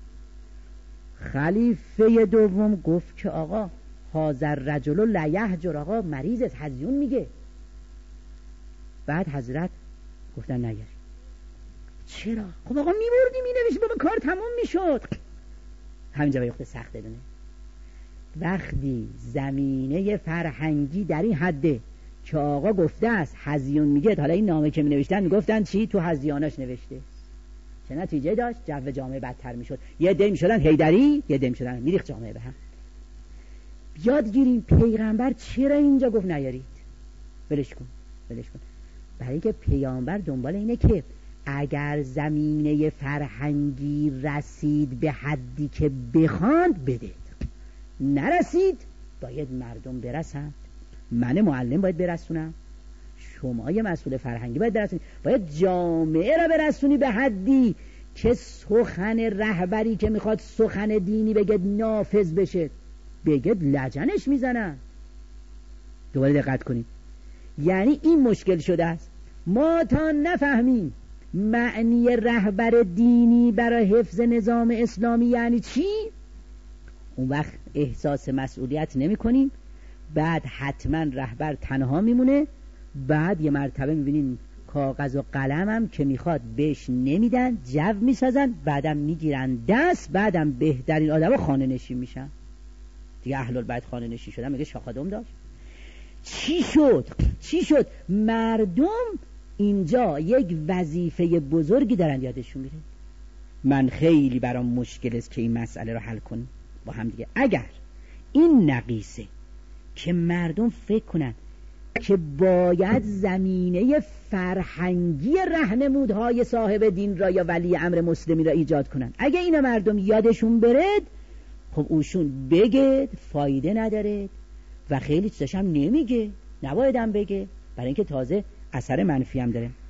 خلیفه دوم گفت که آقا حاضر رجل لا یهجر، آقا مریض است هزیون میگه. بعد حضرت گفتن نگرد. چرا؟ خب آقا میبردی مینویشی بابا کار تموم میشد. همینجا باید سخت دونه. وقتی زمینه فرهنگی در این حده که آقا گفته است هزیون میگه، حالا این نامه که می نوشتن میگفتن چی؟ تو هزیاناش نوشته. چه نتیجه داشت؟ جو جامعه بدتر میشد. یه عده میشدن حیدری، یه عده میشدن میریخت جامعه به هم. یاد گیریم پیغمبر چرا اینجا گفت نیارید، ولش کن ولش کن. برای که پیامبر دنبال اینه که اگر زمینه فرهنگی رسید به حدی که بخواند بدید، نرسید باید مردم برسند. من معلم باید برسونم، شما یه مسئول فرهنگی باید برسونی، باید جامعه را برسونی به حدی که سخن رهبری که میخواد سخن دینی بگه نافذ بشه، بگه لجنش میزنن. دوباره دقت کنید. یعنی این مشکل شده است. ما تا نفهمیم معنی رهبر دینی برای حفظ نظام اسلامی یعنی چی، اون وقت احساس مسئولیت نمی کنیم. بعد حتما رهبر تنها میمونه. بعد یه مرتبه میبینین کاغذ و قلم هم که میخواد بهش نمیدن، جو میسازن، بعدم میگیرن دست، بعدم بهترین آدم خانه نشین میشن دیگه. اهل البیت خانه نشین شدن میگه شاخادم داشت. چی شد؟ چی شد؟ مردم اینجا یک وظیفه بزرگی دارن یادشون میره. من خیلی برام مشکل است که این مسئله رو حل کنیم با هم دیگه. اگر این نقیصه که مردم فکر کنن که باید زمینه فرهنگی راهنمودهای صاحب دین را یا ولی امر مسلمی را ایجاد کنن، اگه اینا مردم یادشون برد، خب اوشون بگه فایده نداره و خیلی چیزاش هم نمیگه، نبایدم بگه، برای اینکه تازه اثر منفی هم داره.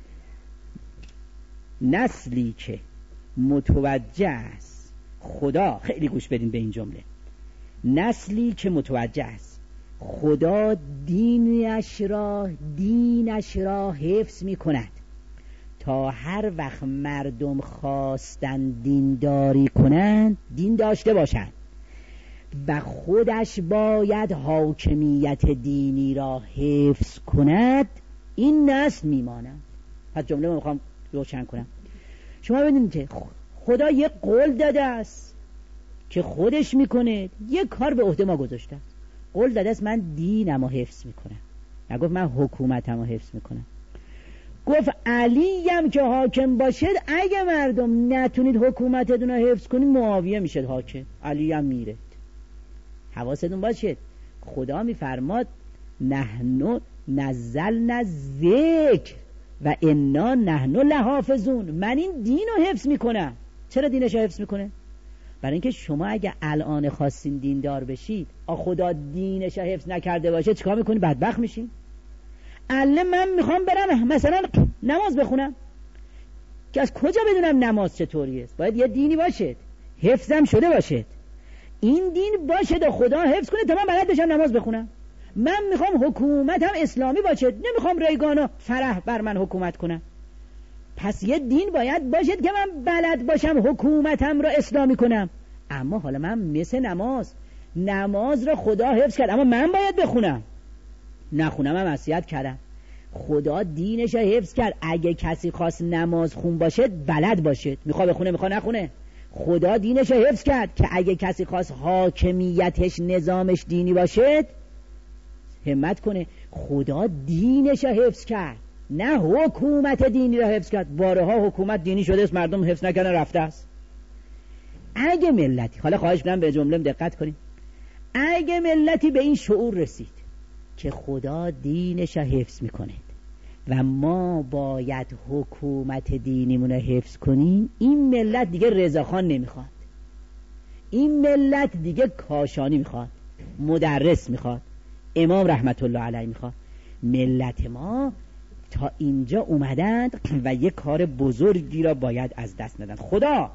نسلی که متوجه است خدا، خیلی گوش بدین به این جمله، نسلی که متوجه است خدا دینش را دینش را حفظ می کند تا هر وقت مردم خواستن دینداری کنند دین داشته باشند و خودش باید حاکمیت دینی را حفظ کند، این نسل میماند. پس جمله رو میخوام روشن کنم. شما ببینید که خدا یه قول داده است که خودش میکنه، یه کار به عهده ما گذاشته است. قول داده است من دینم رو حفظ میکنم، نگفت من حکومتم رو حفظ میکنم. گفت علی هم که حاکم باشد اگه مردم نتونید حکومتتون رو حفظ کنید معاویه میشد حاکم، علی هم میره. حواستون باشه خدا میفرماد نحنو نزلنا ذکر و انا نحنو لحافظون، من این دین رو حفظ میکنم. چرا دینش رو حفظ میکنه؟ برای اینکه شما اگه الان خواستین دیندار بشید، آ خدا دینش رو حفظ نکرده باشه چیکار میکنی؟ بدبخت میشین. الان من میخوام برم مثلا نماز بخونم، که از کجا بدونم نماز چطوری است؟ باید یه دینی باشه، حفظم شده باشه. این دین باشه تا خدا حفظ کنه تا من بلد بشم نماز بخونم. من میخوام حکومتم اسلامی باشه، نمیخوام ریگانا فرح بر من حکومت کنم. پس یه دین باید باشه که من بلد باشم حکومتم رو اسلامی کنم. اما حالا من مثل نماز نماز رو خدا حفظ کرد، اما من باید بخونم. نخونم هم معصیت کردم. خدا دینش رو حفظ کرد. اگه کسی خواست نماز خون باشه بلد باشه، میخواد بخونه میخواد نخونه. خدا دینش رو حفظ کرد که اگه کسی خواست حاکمیتش نظامش دینی باشه همت کنه. خدا دینش رو حفظ کرد، نه حکومت دینی رو حفظ کرد. بارها حکومت دینی شده است، مردم حفظ نکنه رفته است. اگه ملتی، حالا خواهش می‌کنم به جمله دقت کنیم، اگه ملتی به این شعور رسید که خدا دینش رو حفظ میکنه و ما باید حکومت دینیمون رو حفظ کنیم، این ملت دیگه رضاخان نمیخواد، این ملت دیگه کاشانی میخواد، مدرس میخواد، امام رحمت الله علیه میخواد. ملت ما تا اینجا اومدند و یک کار بزرگی را باید از دست ندن. خدا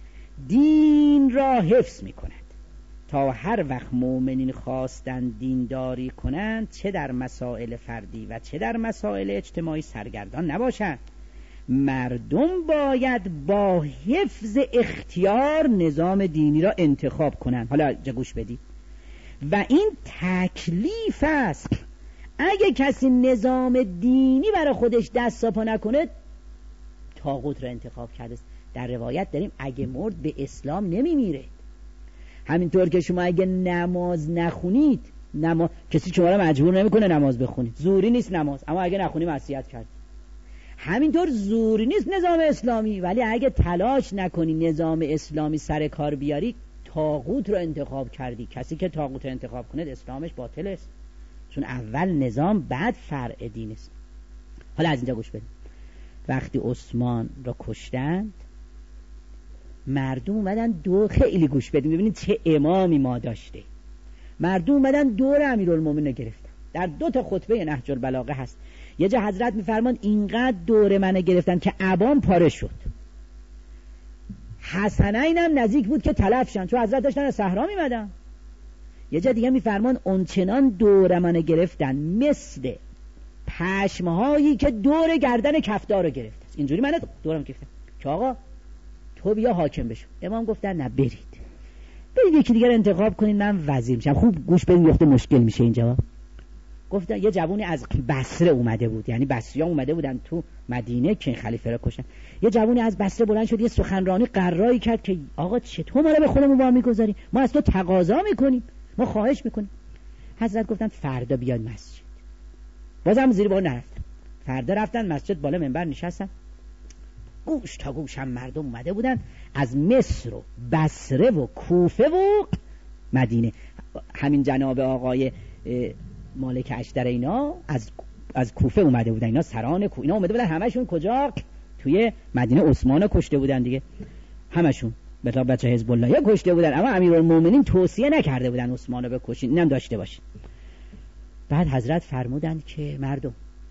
دین را حفظ میکند تا هر وقت مؤمنین خواستند دینداری کنند چه در مسائل فردی و چه در مسائل اجتماعی سرگردان نباشند. مردم باید با حفظ اختیار نظام دینی را انتخاب کنند. حالا جا گوش بدید، و این تکلیف است. اگه کسی نظام دینی برای خودش دست و پا نکنه طاغوت را انتخاب کرده است. در روایت داریم اگه مرد به اسلام نمیمیره. همینطور که شما اگه نماز نخونید، نماز کسی شما را مجبور نمیکنه نماز بخونید، زوری نیست نماز، اما اگه نخونی معصیت کرد. همینطور زوری نیست نظام اسلامی، ولی اگه تلاش نکنی نظام اسلامی سر کار بیاری طاغوت رو انتخاب کردی. کسی که طاغوت رو انتخاب کنه اسلامش باطل است، چون اول نظام بعد فرع دین است. حالا از اینجا گوش بدید. وقتی عثمان را کشتند مردم اومدن دور، خیلی گوش بدید ببینید چه امامی ما داشته. مردم اومدن دور امیرالمومنین گرفتن. در دو تا خطبه نهج البلاغه هست. یه جا حضرت میفرمان اینقدر دور منو گرفتن که عبام پاره شد. حسنین هم نزدیک بود که تلف شن، چون حضرت داشتن از صحرا میمدن. یه جا دیگه میفرمان اونچنان دور منو گرفتن مثل پشمهایی که دور گردن کفدار رو گرفت. اینجوری منو دورم گرفتن که آقا تو بیا حاکم بشو. امام گفتن نه، برید برید یکی دیگر انتخاب کنید من وزیر میشم. خوب گوش بدید وقت مشکل میشه این جواب. گفتن یه جوونی از بصره اومده بود، یعنی بصریان اومده بودن تو مدینه که خلیفه را کشن. یه جوونی از بصره بلند شد یه سخنرانی قرایی کرد که آقا چطور ما رو به خودمون وا میگذاری؟ ما از تو تقاضا میکنیم، ما خواهش میکنیم. حضرت گفتن فردا بیاد مسجد. بازم زیر بار نرفتن. فردا رفتن مسجد، بالا منبر نشستن. گوش تا گوش هم مردم اومده بودن از مصر و بصره و کوفه و مدینه. همین جناب آقای مالک اشتر اینا از از کوفه اومده بودن، اینا سران کوفه، اینا اومده بودن همشون کجا؟ توی مدینه عثمان کشته بودن دیگه، همشون به تا بچه حزب الله کشته بودن، اما امیرالمومنین توصیه نکرده بودن عثمان رو بکشین، اینم داشته باشین. بعد حضرت فرمودند که مردم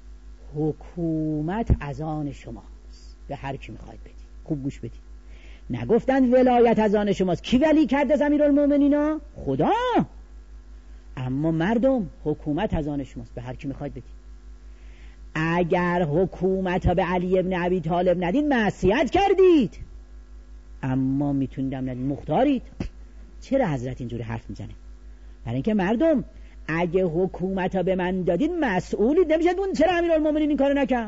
حکومت از آن شماست، به هر کی میخواید بدید. خوب گوش بدید، نگفتن ولایت از آن شماست. کی ولی کرده از امیرالمومنینا؟ خدا. اما مردم حکومت از آن شماست، به هر کی میخواید بدید. اگر حکومت ها به علی ابن ابی طالب ندید معصیت کردید، اما میتونید هم ندید، مختارید. چرا حضرت اینجوری حرف میزنه؟ برای اینکه مردم اگه حکومت ها به من دادید مسئولید، نمیشد اون چرا امیرالمومنین این کارو نکرد؟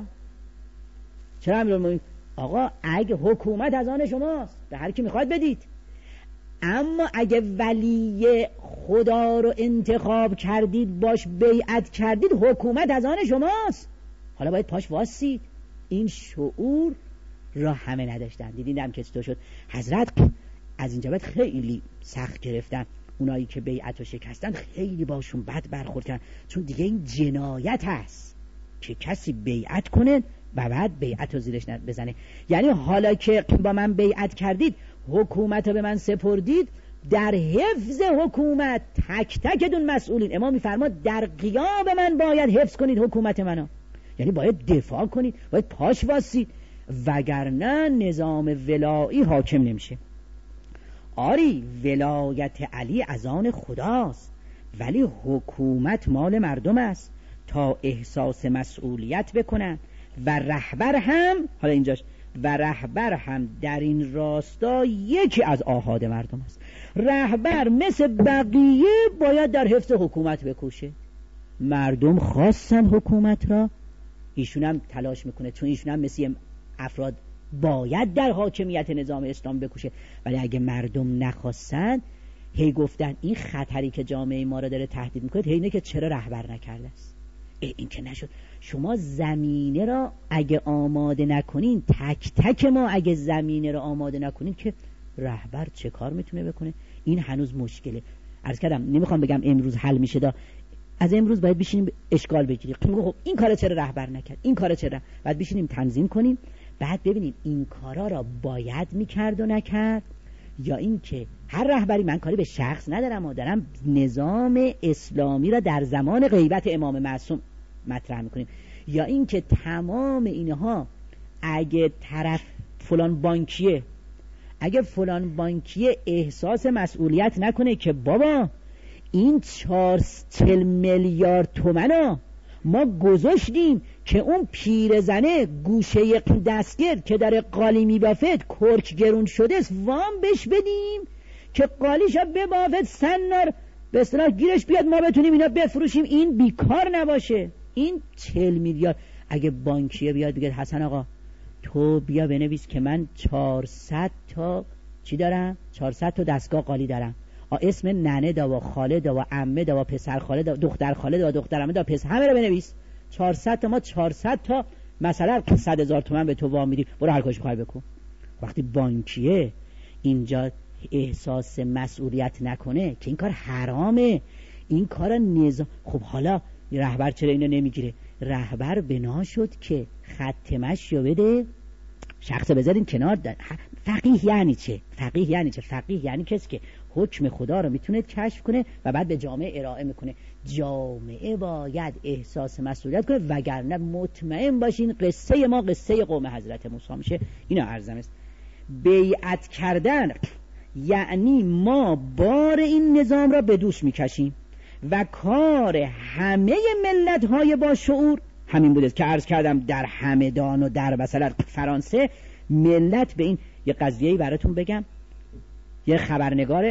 چرا امیرالمومنین؟ آقا اگه حکومت از آن شماست به هر کی میخواد بدید، اما اگه ولی خدا رو انتخاب کردید باش بیعت کردید حکومت از آن شماست، حالا باید پاش واسید. این شعور را همه نداشتن. دیدیدم که چطور شد. حضرت از اینجا بعد خیلی سخت گرفتن، اونایی که بیعت رو شکستن خیلی باشون بد برخورد کردن، چون دیگه این جنایت هست که کسی بیعت کنه و بعد بیعت رو زیرش بزنه. یعنی حالا که با من بیعت کردید حکومت رو به من سپردید، در حفظ حکومت تک تکتون مسئولین. امام میفرماد در غیاب من باید حفظ کنید حکومت منو، یعنی باید دفاع کنید، باید پاش واسید، وگرنه نظام ولایی حاکم نمیشه. آری ولایت علی از آن خداست، ولی حکومت مال مردم است تا احساس مسئولیت بکنن و رهبر هم، حالا اینجاش، و رهبر هم در این راستا یکی از آحاد مردم است. رهبر مثل بقیه باید در حفظ حکومت بکوشه. مردم خواستن حکومت را، ایشون هم تلاش میکنه، چون ایشون هم مثل افراد باید در حاکمیت نظام اسلام بکوشه. ولی اگه مردم نخواستن، هی گفتن این خطری که جامعه ما را داره تهدید میکنه، هی اینه که چرا رهبر نکرده است. این که نشد. شما زمینه را اگه آماده نکنین، تک تک ما اگه زمینه را آماده نکنین، که رهبر چه کار میتونه بکنه؟ این هنوز مشکله. عرض کردم نمیخوام بگم امروز حل میشه، دا از امروز باید بشینیم اشکال بگیریم. خب این کارا چرا رهبر نکرد، این کارا چرا؟ بعد بشینیم تنظیم کنیم، بعد ببینیم این کارا را باید میکرد و نکرد، یا این که هر رهبری، من کاری به شخص ندارم و دارم نظام اسلامی را در زمان غیبت امام معصوم مطرح میکنیم، یا این که تمام اینها اگه طرف فلان بانکیه، اگه فلان بانکیه احساس مسئولیت نکنه که بابا این چهل میلیارد تومنو ما گذاشتیم که اون پیرزنه گوشه دستگرد که در قالی میبافد کرک گرون شده است، وام بش بدیم که قالیشا ببافد سنار به اصطلاح گیرش بیاد، ما بتونیم اینا بفروشیم، این بیکار نباشه. این چهل میلیارد اگه بانکیه بیاد بگه حسن آقا تو بیا بنویس که من چهارصد تا چی دارم، چهارصد تا دستگاه قالی دارم، اسم ننه دا و خاله دا و عمه دا و پسر خاله دا، دختر خاله دا و دختر عمه دا، پسر، همه رو بنویس. چهارصد تا، ما چهارصد تا مثلا صد هزار تومان به تو وام میدیم، برو هر کاری بخوای بکن. وقتی بانکیه اینجا احساس مسئولیت نکنه که این کار حرامه، این کار نظام. خب حالا رهبر چرا اینو نمیگیره؟ رهبر بنا شد که خط مشی رو بده، شخص بذارین کنار. دن. فقیه یعنی چه؟ فقیه یعنی چه؟ فقیه یعنی کسی که حکم خدا رو میتونه کشف کنه و بعد به جامعه ارائه میکنه. جامعه باید احساس مسئولیت کنه، وگرنه مطمئن باشین قصه ما قصه قوم حضرت موسی میشه. اینو عرضم است. بیعت کردن یعنی ما بار این نظام را به دوش میکشیم و کار همه ملت های با شعور همین بوده که عرض کردم. در همدان و در مثلا فرانسه ملت به این، یه قضیه‌ای براتون بگم، یه خبرنگار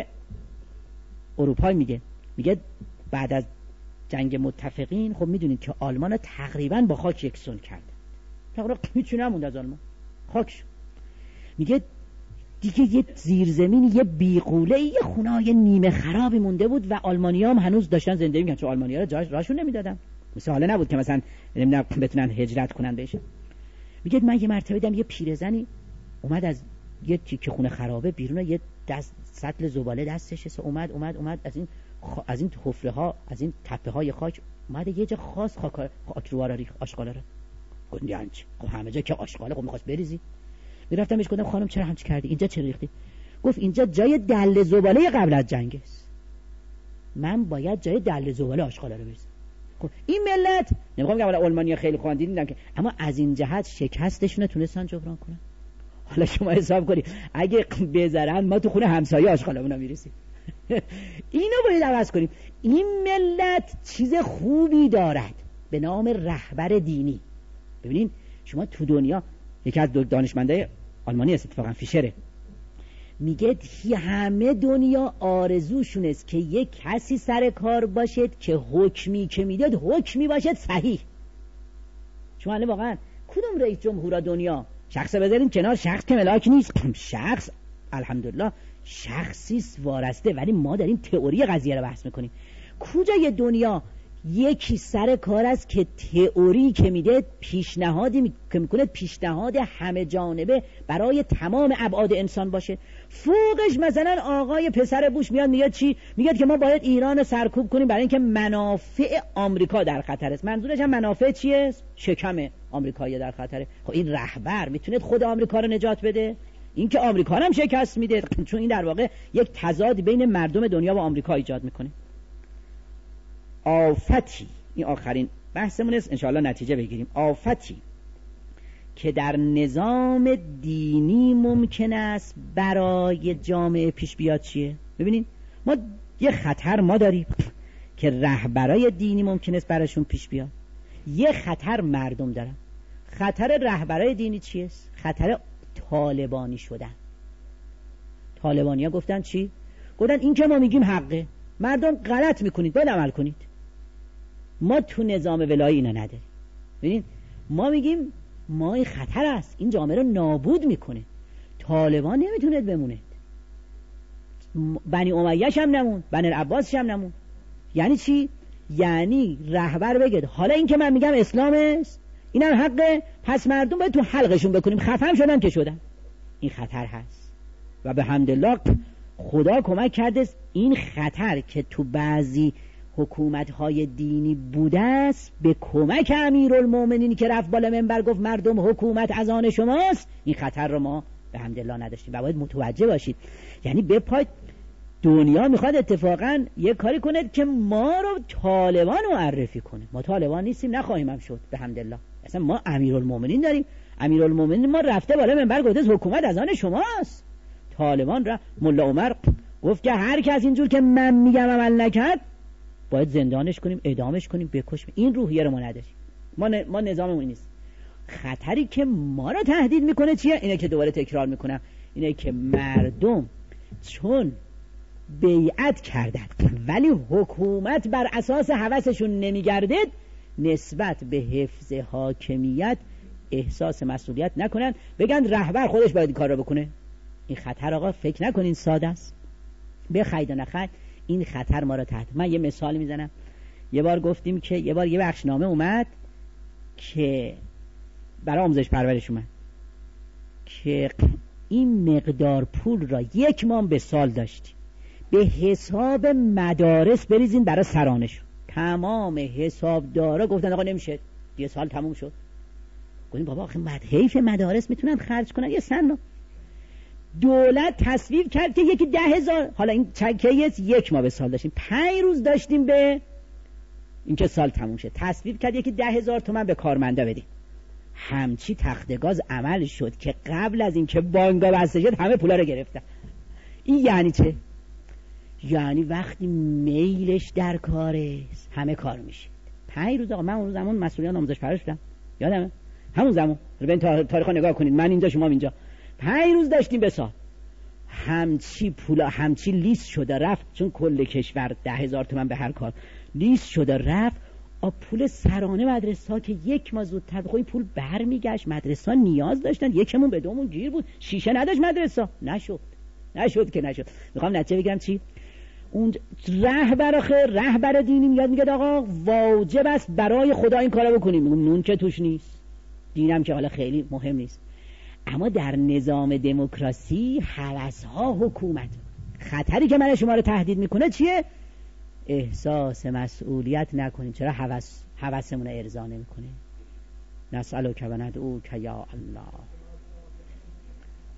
اروپایی میگه میگه بعد از جنگ متفقین، خب میدونید که آلمان ها تقریبا با خاک یکسان کرده، تقریبا هیچی نموند از آلمان، خاک. میگه دیگه یه زیرزمین، یه بیغوله، یه خونه‌های نیمه خرابی مونده بود و آلمانی‌ها هم هنوز داشتن زندگی می‌کردن، چون آلمانی‌ها رو جاش راشون نمیدادن، مثل حالا نبود که مثلا نمیدونم بتونن هجرت کنن بهش. میگه من یه مرتبه دیدم یه پیرزنی اومد از یه تیکه خونه خرابه بیرون، یه دست سطل زباله دستش، اومد اومد اومد از این خ... از این حفره‌ها، از این تپه‌های خاک اومد یه جا خاص خاک خاک رو ریخ، آشغالا رو. گفتم یعنی خب همه جا که آشغاله، خب می‌خواست بریزی. میرفتم بهش گفتم خانم چرا همچی کردی؟ اینجا چرا ریختی؟ گفت اینجا جای دل زباله قبل از جنگ است، من باید جای دل زباله آشغالا رو بریزم. خب این ملت، نمیخوام بگم آلمانیا خیلی خواندید دیدم که، اما از این جهت شکستشون تونستن جبران کنن. حالا شما حساب کنید اگه بذارن ما تو خونه همسایه آشغالمون میریسیم. اینو باید عوض کنیم. این ملت چیز خوبی دارد به نام رهبر دینی. ببینین شما تو دنیا، یکی از دانشمندای آلمانی است اتفاقا، فیشره، میگه همه دنیا آرزوشون است که یک کسی سر کار باشد که حکمی که میداد حکمی باشد صحیح. شما الان واقعا کدوم رئیس جمهور دنیا، شخص بذاریم کنار، شخص که ملاک نیست، شخص الحمدلله شخصی وارسته، ولی ما داریم تئوری قضیه رو بحث میکنیم. کجای دنیا یکی سر کار است که تئوری که میده پیشنهادی می... که میکنه پیشنهاد همه جانبه برای تمام ابعاد انسان باشه. فوقش مثلا آقای پسر بوش میاد میگه چی؟ میگه که ما باید ایران رو سرکوب کنیم برای اینکه منافع آمریکا در خطر است. منظورش هم منافع چیه؟ شکم آمریکایی در خطره. خب این رهبر میتونه خود آمریکا رو نجات بده؟ این که آمریکا هم شکست میده، چون این در واقع یک تضاد بین مردم دنیا و آمریکا ایجاد میکنه. آفتی، این آخرین بحثمون است، انشاءالله نتیجه بگیریم. آفتی که در نظام دینی ممکن است برای جامعه پیش بیاد چیه؟ ببینید ما یه خطر ما داریم که رهبرای دینی ممکن است براشون پیش بیاد، یه خطر مردم دارن. خطر رهبرای دینی چیه؟ خطر طالبانی شدن. طالبانی ها گفتن چی؟ گفتن این که ما میگیم حقه، مردم غلط میکنید باید عمل کنید. ما تو نظام ولایی اینا نداریم. ببینید ما میگیم ما این خطر است، این جامعه رو نابود میکنه، طالبان نمیتونه بمونه، بنی امیه‌ش هم نمون، بنی العباسش هم نمون. یعنی چی؟ یعنی رهبر بگه حالا این که من میگم اسلام است، اینم حقه، پس مردم باید تو حلقشون بکنیم، خفم شدن که شدن. این خطر هست و به حمدالله خدا کمک کرده این خطر که تو بعضی حکومت‌های دینی بوده است به کمک امیرالمومنین که رفت بالا منبر گفت مردم حکومت از آن شماست، این خطر رو ما به حمدالله نداشتیم و باید متوجه باشید. یعنی بپاید دنیا میخواد اتفاقا یه کاری کنه که ما رو طالبان معرفی کنه. ما طالبان نیستیم، نخواهیم هم شد به حمدالله. اصلا ما امیرالمومنین داریم، امیرالمومنین ما رفته بالا منبر گفته حکومت از آن شماست. طالبان را ملا عمر گفت که هر کس اینجور که من میگم عمل نکرد باید زندانش کنیم، اعدامش کنیم، بکشیم. این روحیه رو ما نداریم. ما ن... ما نظاممون نیست. خطری که ما رو تهدید میکنه چیه؟ اینه که دوباره تکرار میکنم، اینه که مردم چون بیعت کردند ولی حکومت بر اساس هوسشون نمیگردید، نسبت به حفظ حاکمیت احساس مسئولیت نکنن، بگن رهبر خودش باید این کار رو بکنه. این خطر آقا فکر نکنین ساده است، بخید و نخید این خطر ما رو تحت. من یه مثال میزنم. یه بار گفتیم که یه بار یه بخشنامه اومد که برای آموزش پرورش اومد که این مقدار پول را یک ماه به سال داشتیم، به حساب مدارس بریزین برای سرانش. تمام حسابدارا گفتن آقا نمیشه، یه سال تموم شد. گفتیم بابا آخه مد حیف مدارس میتونن خرج کنن یه سن. دولت تصویب کرد که یکی ده هزار، حالا این چکه یک ماه به سال داشتیم، پنج روز داشتیم به اینکه سال تموم شه، تصویب کرد یکی ده هزار تومن به کارمندا بدیم. همچی تختگاز عمل شد که قبل از اینکه بانک‌ها بسته شد همه پولا رو گرفتن. این یعنی چه؟ یعنی وقتی میلش در کاره همه کار میشه. پنج روز آقا من اون زمان مسئولیت آموزش پرورش بودم، یادمه همون زمان، رو به تاریخ نگاه کنید، من اینجا شما اینجا، پنج روز داشتیم به سال. همچی پولا همچی لیست شده رفت، چون کل کشور ده هزار تومن به هر کار لیست شده رفت. آ پول سرانه مدرسه ها که یک ماه زودتر بخوای پول برمیگشت، مدرسه ها نیاز داشتن، یکمون به دومون گیر بود، شیشه نداشت مدرسه، نشد نشد که نشد. میخوام نتیجه بگم چی؟ اون رهبر آخه رهبر دینی میاد میگه آقا واجب است برای خدا این کارو بکنیم، میگم نون که توش نیست، دینم که حالا خیلی مهم نیست. اما در نظام دموکراسی هوس‌ها حکومت. خطری که من شما رو تهدید میکنه چیه؟ احساس مسئولیت نکنید. چرا هوس هوسمون رو ارضا نمیکنه؟ نسألک و ندعوک یا الله.